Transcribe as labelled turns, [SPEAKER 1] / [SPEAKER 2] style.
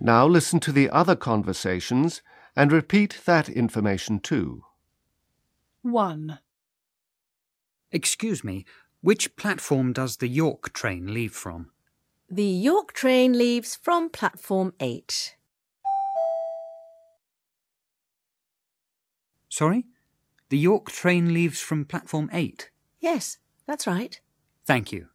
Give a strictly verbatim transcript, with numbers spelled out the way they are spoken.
[SPEAKER 1] Now listen to the other conversations and repeat that information too.
[SPEAKER 2] one.
[SPEAKER 3] Excuse me, which platform does the York train leave from?
[SPEAKER 4] The York train leaves from platform eight.
[SPEAKER 3] Sorry? The York train leaves from platform eight?
[SPEAKER 4] Yes, that's right.
[SPEAKER 3] Thank you.